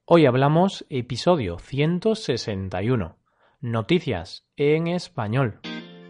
Hoy hablamos episodio 161, Noticias en español.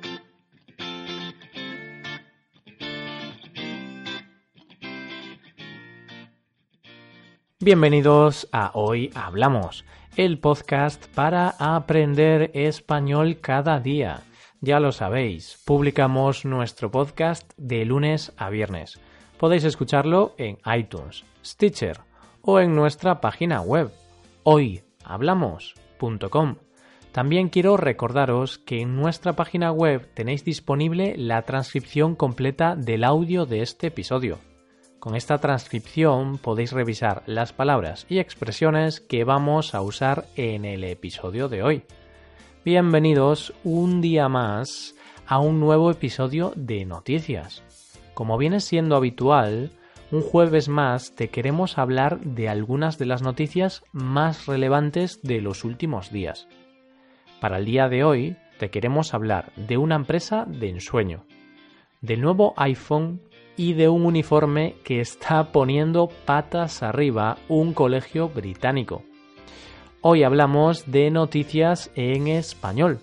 Bienvenidos a Hoy Hablamos, el podcast para aprender español cada día. Ya lo sabéis, publicamos nuestro podcast de lunes a viernes. Podéis escucharlo en iTunes, Stitcher o en nuestra página web, hoyhablamos.com. También quiero recordaros que en nuestra página web tenéis disponible la transcripción completa del audio de este episodio. Con esta transcripción podéis revisar las palabras y expresiones que vamos a usar en el episodio de hoy. Bienvenidos un día más a un nuevo episodio de Noticias. Como viene siendo habitual, un jueves más te queremos hablar de algunas de las noticias más relevantes de los últimos días. Para el día de hoy te queremos hablar de una empresa de ensueño, del nuevo iPhone y de un uniforme que está poniendo patas arriba un colegio británico. Hoy hablamos de noticias en español.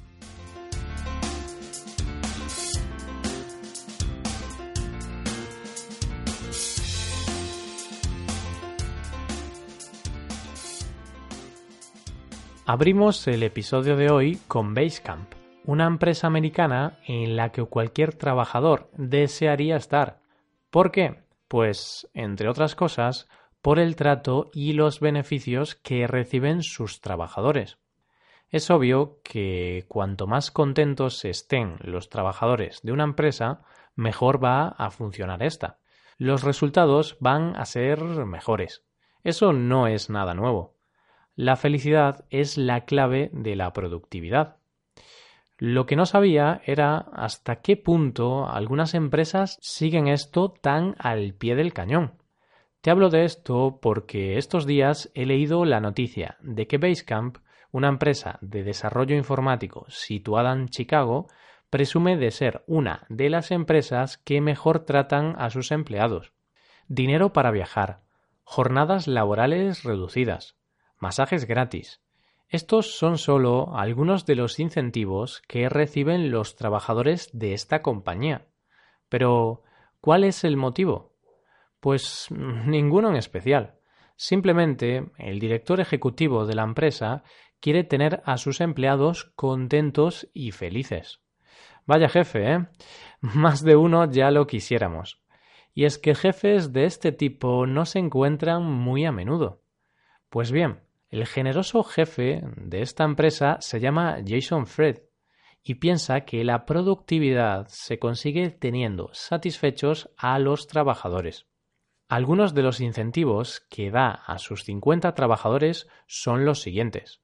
Abrimos el episodio de hoy con Basecamp, una empresa americana en la que cualquier trabajador desearía estar. ¿Por qué? Pues, entre otras cosas, por el trato y los beneficios que reciben sus trabajadores. Es obvio que cuanto más contentos estén los trabajadores de una empresa, mejor va a funcionar esta. Los resultados van a ser mejores. Eso no es nada nuevo. La felicidad es la clave de la productividad. Lo que no sabía era hasta qué punto algunas empresas siguen esto tan al pie del cañón. Te hablo de esto porque estos días he leído la noticia de que Basecamp, una empresa de desarrollo informático situada en Chicago, presume de ser una de las empresas que mejor tratan a sus empleados. Dinero para viajar, jornadas laborales reducidas, masajes gratis. Estos son solo algunos de los incentivos que reciben los trabajadores de esta compañía. Pero, ¿cuál es el motivo? Pues ninguno en especial. Simplemente, el director ejecutivo de la empresa quiere tener a sus empleados contentos y felices. Vaya jefe, ¿eh? Más de uno ya lo quisiéramos. Y es que jefes de este tipo no se encuentran muy a menudo. Pues bien, el generoso jefe de esta empresa se llama Jason Fried y piensa que la productividad se consigue teniendo satisfechos a los trabajadores. Algunos de los incentivos que da a sus 50 trabajadores son los siguientes: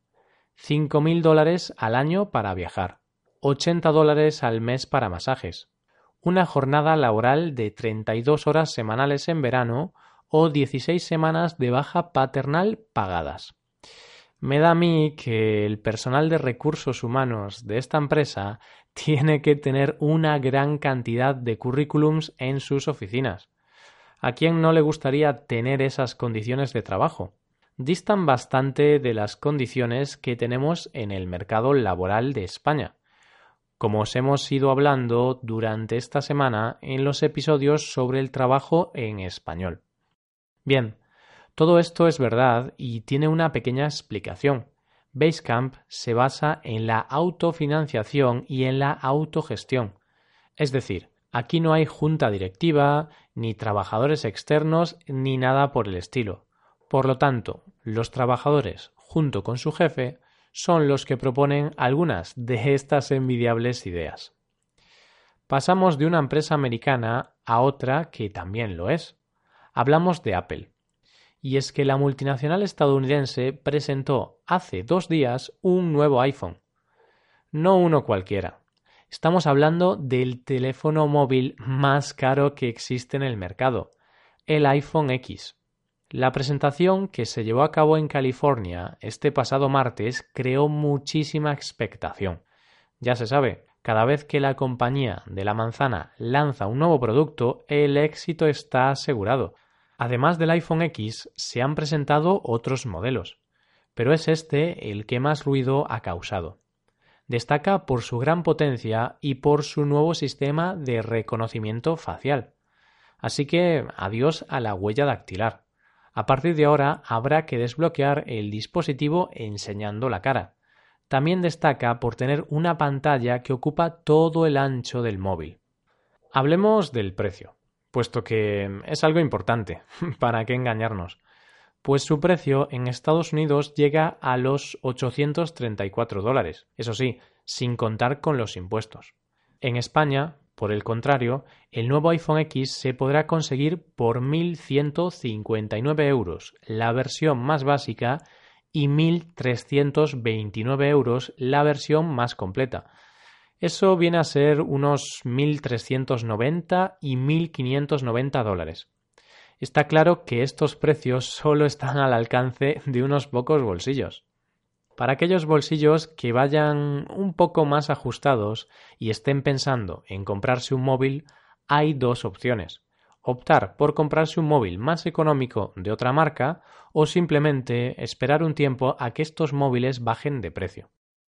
$5.000 al año para viajar, $80 al mes para masajes, una jornada laboral de 32 horas semanales en verano o 16 semanas de baja paternal pagadas. Me da a mí que el personal de recursos humanos de esta empresa tiene que tener una gran cantidad de currículums en sus oficinas. ¿A quién no le gustaría tener esas condiciones de trabajo? Distan bastante de las condiciones que tenemos en el mercado laboral de España, como os hemos ido hablando durante esta semana en los episodios sobre el trabajo en español. Bien, todo esto es verdad y tiene una pequeña explicación. Basecamp se basa en la autofinanciación y en la autogestión. Es decir, aquí no hay junta directiva, ni trabajadores externos, ni nada por el estilo. Por lo tanto, los trabajadores, junto con su jefe, son los que proponen algunas de estas envidiables ideas. Pasamos de una empresa americana a otra que también lo es. Hablamos de Apple. Y es que la multinacional estadounidense presentó hace 2 días un nuevo iPhone. No uno cualquiera. Estamos hablando del teléfono móvil más caro que existe en el mercado, el iPhone X. La presentación que se llevó a cabo en California este pasado martes creó muchísima expectación. Ya se sabe, cada vez que la compañía de la manzana lanza un nuevo producto, el éxito está asegurado. Además del iPhone X, se han presentado otros modelos, pero es este el que más ruido ha causado. Destaca por su gran potencia y por su nuevo sistema de reconocimiento facial. Así que adiós a la huella dactilar. A partir de ahora habrá que desbloquear el dispositivo enseñando la cara. También destaca por tener una pantalla que ocupa todo el ancho del móvil. Hablemos del precio, puesto que es algo importante, ¿para qué engañarnos? Pues su precio en Estados Unidos llega a los $834, eso sí, sin contar con los impuestos. En España, por el contrario, el nuevo iPhone X se podrá conseguir por 1.159 euros, la versión más básica, y 1.329 euros, la versión más completa. Eso viene a ser unos 1.390 y 1.590 dólares. Está claro que estos precios solo están al alcance de unos pocos bolsillos. Para aquellos bolsillos que vayan un poco más ajustados y estén pensando en comprarse un móvil, hay dos opciones: optar por comprarse un móvil más económico de otra marca o simplemente esperar un tiempo a que estos móviles bajen de precio.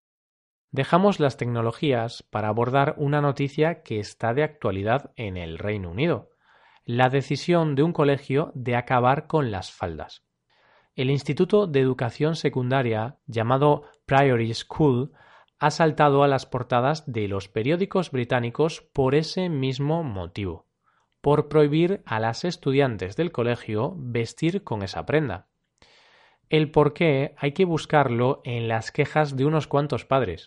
Dejamos las tecnologías para abordar una noticia que está de actualidad en el Reino Unido: la decisión de un colegio de acabar con las faldas. El Instituto de Educación Secundaria, llamado Priory School, ha saltado a las portadas de los periódicos británicos por ese mismo motivo, por prohibir a las estudiantes del colegio vestir con esa prenda. El porqué hay que buscarlo en las quejas de unos cuantos padres.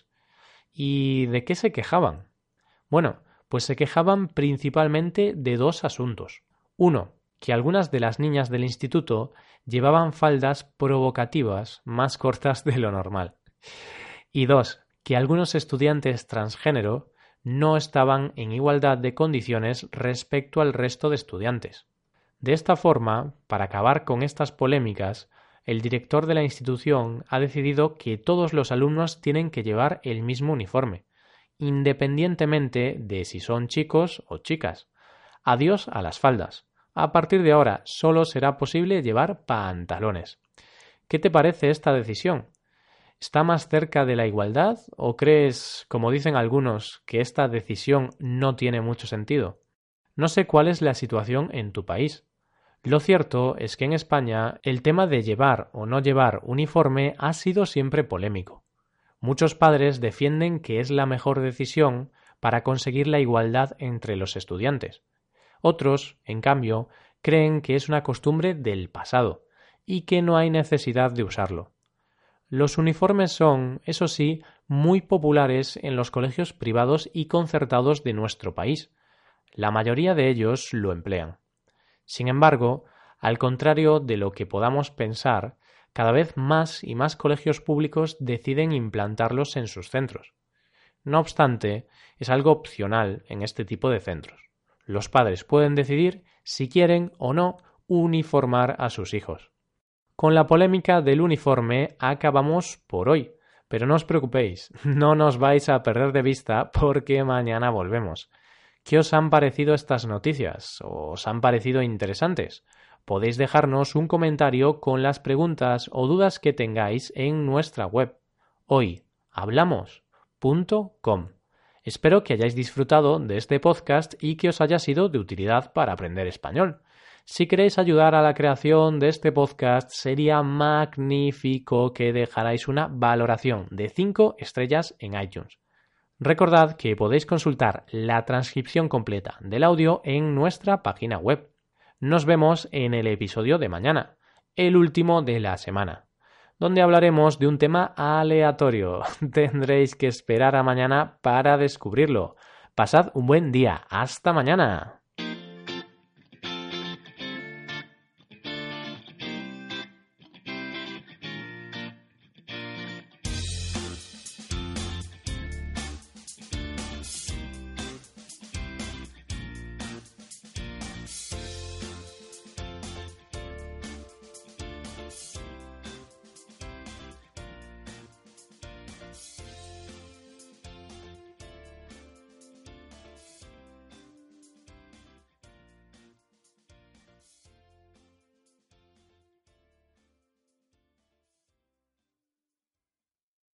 ¿Y de qué se quejaban? Bueno, pues se quejaban principalmente de dos asuntos. Uno, que algunas de las niñas del instituto llevaban faldas provocativas más cortas de lo normal. Y dos, que algunos estudiantes transgénero no estaban en igualdad de condiciones respecto al resto de estudiantes. De esta forma, para acabar con estas polémicas, el director de la institución ha decidido que todos los alumnos tienen que llevar el mismo uniforme, independientemente de si son chicos o chicas. Adiós a las faldas. A partir de ahora solo será posible llevar pantalones. ¿Qué te parece esta decisión? ¿Está más cerca de la igualdad o crees, como dicen algunos, que esta decisión no tiene mucho sentido? No sé cuál es la situación en tu país. Lo cierto es que en España el tema de llevar o no llevar uniforme ha sido siempre polémico. Muchos padres defienden que es la mejor decisión para conseguir la igualdad entre los estudiantes. Otros, en cambio, creen que es una costumbre del pasado y que no hay necesidad de usarlo. Los uniformes son, eso sí, muy populares en los colegios privados y concertados de nuestro país. La mayoría de ellos lo emplean. Sin embargo, al contrario de lo que podamos pensar, cada vez más y más colegios públicos deciden implantarlos en sus centros. No obstante, es algo opcional en este tipo de centros. Los padres pueden decidir si quieren o no uniformar a sus hijos. Con la polémica del uniforme acabamos por hoy, pero no os preocupéis, no nos vais a perder de vista porque mañana volvemos. ¿Qué os han parecido estas noticias? ¿Os han parecido interesantes? Podéis dejarnos un comentario con las preguntas o dudas que tengáis en nuestra web hoyhablamos.com. Espero que hayáis disfrutado de este podcast y que os haya sido de utilidad para aprender español. Si queréis ayudar a la creación de este podcast, sería magnífico que dejarais una valoración de 5 estrellas en iTunes. Recordad que podéis consultar la transcripción completa del audio en nuestra página web. Nos vemos en el episodio de mañana, el último de la semana, donde hablaremos de un tema aleatorio. Tendréis que esperar a mañana para descubrirlo. Pasad un buen día. ¡Hasta mañana!